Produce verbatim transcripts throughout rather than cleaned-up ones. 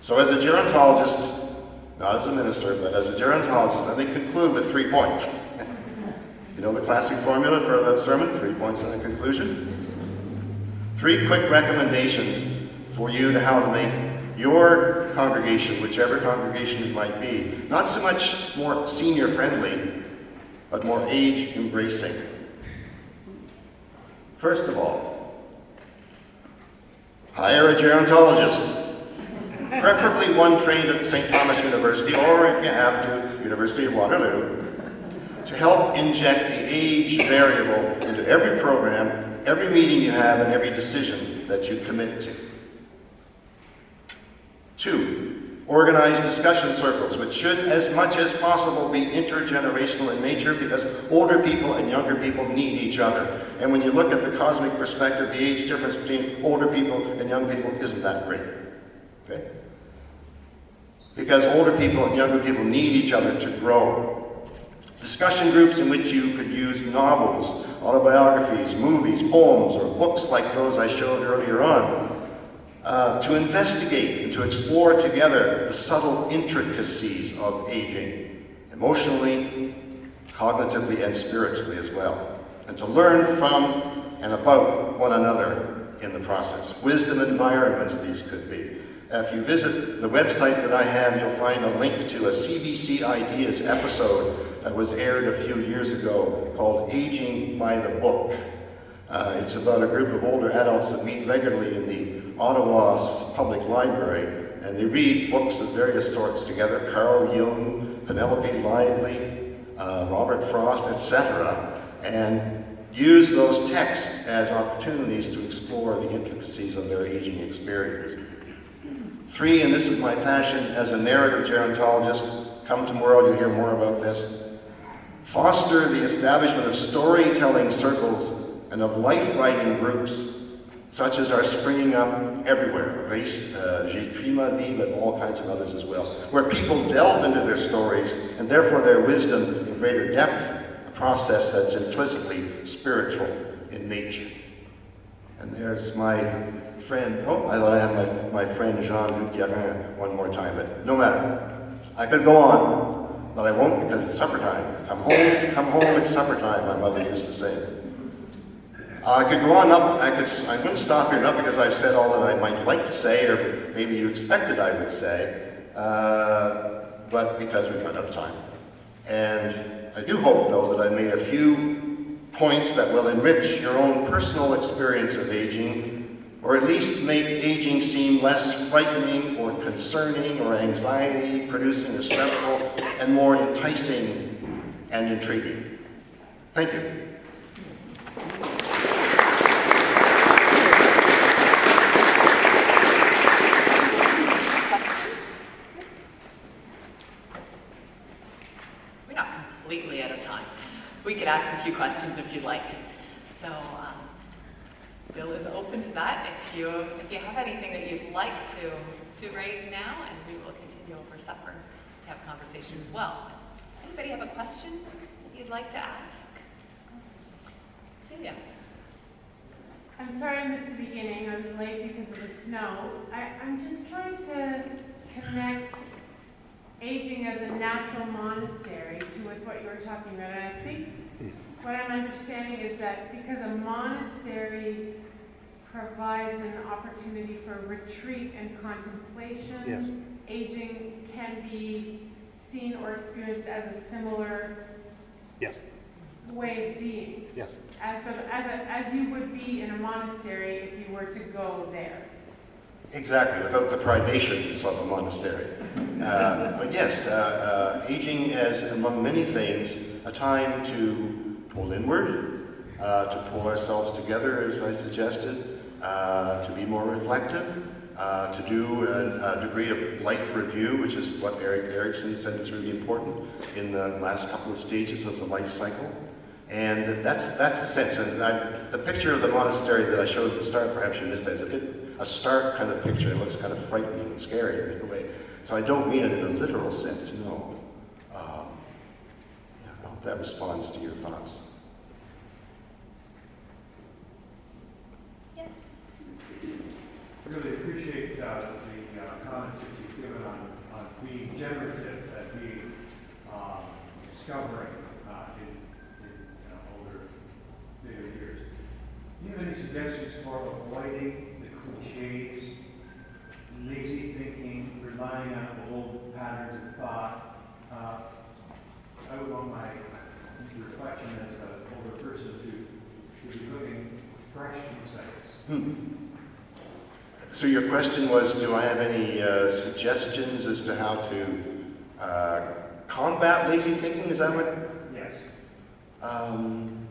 So as a gerontologist, not as a minister, but as a gerontologist, let me conclude with three points. You know the classic formula for the sermon, three points and a conclusion? Three quick recommendations for you to how to make your congregation, whichever congregation it might be, not so much more senior friendly, but more age embracing. First of all, hire a gerontologist. Preferably one trained at Saint Thomas University, or if you have to, University of Waterloo, to help inject the age variable into every program, every meeting you have, and every decision that you commit to. Two, organize discussion circles, which should, as much as possible, be intergenerational in nature, because older people and younger people need each other. And when you look at the cosmic perspective, the age difference between older people and young people isn't that great. Okay? Because older people and younger people need each other to grow. Discussion groups in which you could use novels, autobiographies, movies, poems, or books like those I showed earlier on, uh, to investigate and to explore together the subtle intricacies of aging, emotionally, cognitively, and spiritually as well, and to learn from and about one another in the process. Wisdom environments these could be. If you visit the website that I have, you'll find a link to a C B C Ideas episode that was aired a few years ago called Aging by the Book. Uh, it's about a group of older adults that meet regularly in the Ottawa Public Library, and they read books of various sorts together, Carl Jung, Penelope Lively, uh, Robert Frost, et cetera, and use those texts as opportunities to explore the intricacies of their aging experience. Three, and this is my passion as a narrative gerontologist, come tomorrow, you'll hear more about this. Foster the establishment of storytelling circles and of life-writing groups, such as are springing up everywhere. Race, uh, J'écris ma vie, but all kinds of others as well, where people delve into their stories and therefore their wisdom in greater depth, a process that's implicitly spiritual in nature. And there's my friend, oh, I thought I had my, my friend Jean-Luc Guérin one more time, but no matter. I could go on, but I won't because it's supper time. Come home, come home, it's supper time, my mother used to say. Uh, I could go on up, I could, I'm going to stop here, not because I've said all that I might like to say, or maybe you expected I would say, uh, but because we've run out of time. And I do hope, though, that I made a few points that will enrich your own personal experience of aging, or at least make aging seem less frightening or concerning or anxiety-producing or stressful, and more enticing and intriguing. Thank you. We're not completely out of time. We could ask a few questions if you'd like. So, um, Bill is open to that. If you if you have anything that you'd like to to raise now, and we will continue over supper to have conversation as well. Anybody have a question that you'd like to ask? Celia. I'm sorry I missed the beginning. I was late because of the snow. I, I'm just trying to connect aging as a natural monastery to with what you were talking about. And I think what I'm understanding is that because a monastery provides an opportunity for retreat and contemplation, yes. Aging can be seen or experienced as a similar yes. way of being. Yes. As, a, as, a, as you would be in a monastery if you were to go there. Exactly, without the privations of a monastery. Uh, but yes, uh, uh, aging as, among many things, a time to pull inward, uh, to pull ourselves together, as I suggested, uh, to be more reflective, uh, to do a, a degree of life review, which is what Erik Erikson said is really important in the last couple of stages of the life cycle. And that's that's the sense. And I, the picture of the monastery that I showed at the start, perhaps you missed that, is a bit a stark kind of picture. It looks kind of frightening and scary in a way. So I don't mean it in a literal sense, no. Um, yeah, I hope that responds to your thoughts. Yes. I really appreciate uh, the uh, comments that you being generative, at being um, discovering uh, in, in uh, older, later years. Do you have any suggestions for avoiding the cliches, lazy thinking, relying on old patterns of thought? Uh, I would want my reflection as an older person to, to be looking for fresh insights. Hmm. So your question was, do I have any uh, suggestions as to how to uh, combat lazy thinking? Is that what? Yes. Um,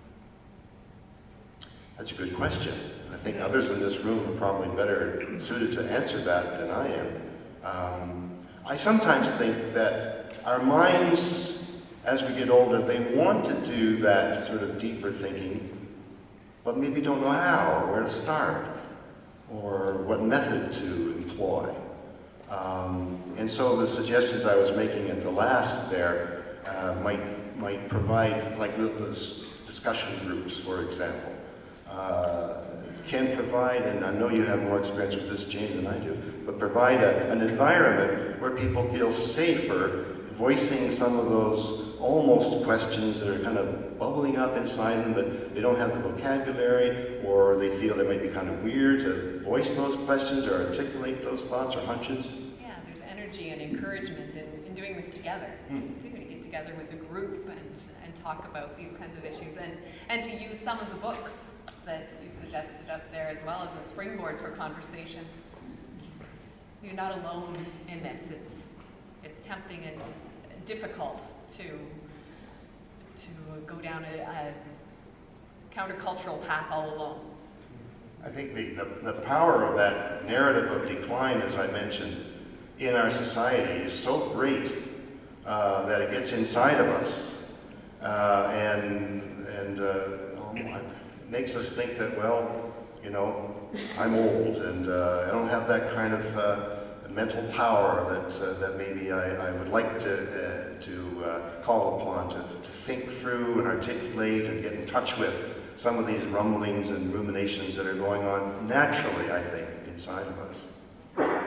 that's a good question. I think others in this room are probably better suited to answer that than I am. Um, I sometimes think that our minds, as we get older, they want to do that sort of deeper thinking, but maybe don't know how or where to start, or what method to employ. Um, and so the suggestions I was making at the last there uh, might might provide, like the, the discussion groups, for example, uh, can provide, and I know you have more experience with this, Jane, than I do, but provide a, an environment where people feel safer voicing some of those almost questions that are kind of bubbling up inside them, but they don't have the vocabulary, or they feel they might be kind of weird to voice those questions or articulate those thoughts or hunches. Yeah, there's energy and encouragement in, in doing this together, mm. too, to get together with a group and, and talk about these kinds of issues, and, and to use some of the books that you suggested up there as well as a springboard for conversation. It's, you're not alone in this. It's, it's tempting and difficult to to go down a, a countercultural path all alone. I think the, the, the power of that narrative of decline, as I mentioned, in our society is so great uh, that it gets inside of us uh, and and uh, oh, it makes us think that, well, you know, I'm old and uh, I don't have that kind of uh, mental power that uh, that maybe I, I would like to uh, to uh, call upon to, to think through and articulate and get in touch with some of these rumblings and ruminations that are going on naturally, I think, inside of us.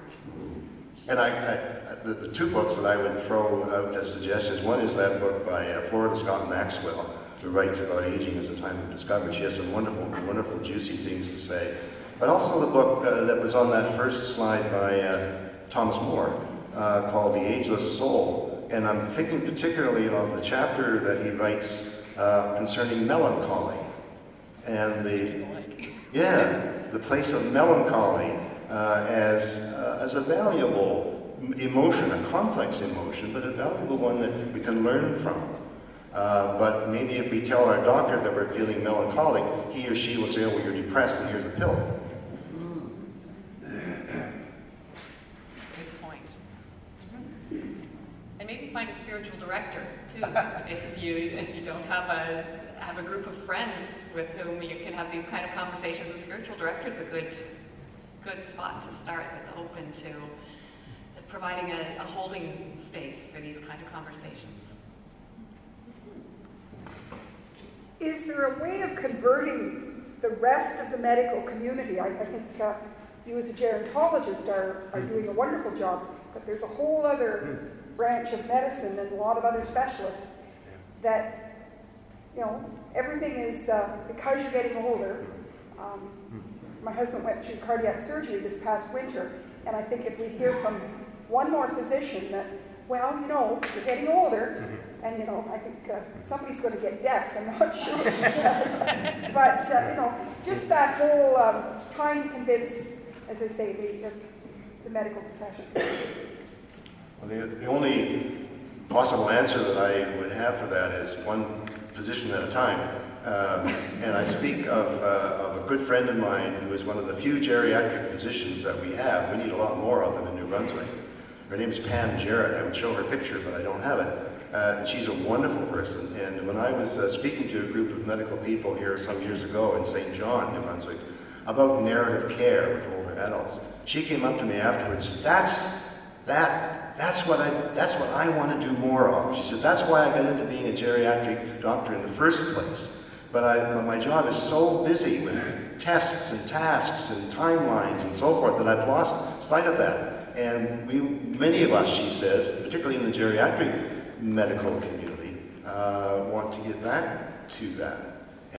And I, I the, the two books that I would throw out as suggestions, one is that book by uh, Florida Scott Maxwell, who writes about aging as a time of discovery. She has some wonderful, wonderful, juicy things to say. But also the book uh, that was on that first slide by uh, Thomas More, uh, called The Ageless Soul. And I'm thinking particularly of the chapter that he writes uh, concerning melancholy. And the, yeah, the place of melancholy uh, as, uh, as a valuable emotion, a complex emotion, but a valuable one that we can learn from. Uh, but maybe if we tell our doctor that we're feeling melancholic, he or she will say, oh, well, you're depressed, and here's a pill. Maybe find a spiritual director too. if you if you don't have a have a group of friends with whom you can have these kind of conversations, a spiritual director is a good good spot to start. That's open to providing a, a holding space for these kind of conversations. Is there a way of converting the rest of the medical community? I, I think uh, you as a gerontologist are are doing a wonderful job, but there's a whole other branch of medicine and a lot of other specialists that, you know, everything is, uh, because you're getting older. Um, my husband went through cardiac surgery this past winter, and I think if we hear from one more physician that, well, you know, you're getting older, and, you know, I think uh, somebody's going to get deaf, I'm not sure. But, uh, you know, just that whole um, trying to convince, as I say, the, the, the medical profession. Well, the, the only possible answer that I would have for that is one physician at a time. Um, and I speak of, uh, of a good friend of mine who is one of the few geriatric physicians that we have. We need a lot more of them in New Brunswick. Her name is Pam Jarrett. I would show her picture, but I don't have it. Uh, and she's a wonderful person. And when I was uh, speaking to a group of medical people here some years ago in Saint John, New Brunswick, about narrative care with older adults, she came up to me afterwards. That's that. That's what I. That's what I want to do more of. She said, "That's why I got into being a geriatric doctor in the first place. But I, my job is so busy with tests and tasks and timelines and so forth that I've lost sight of that. And we, many of us, she says, particularly in the geriatric medical community, uh, want to get back to that.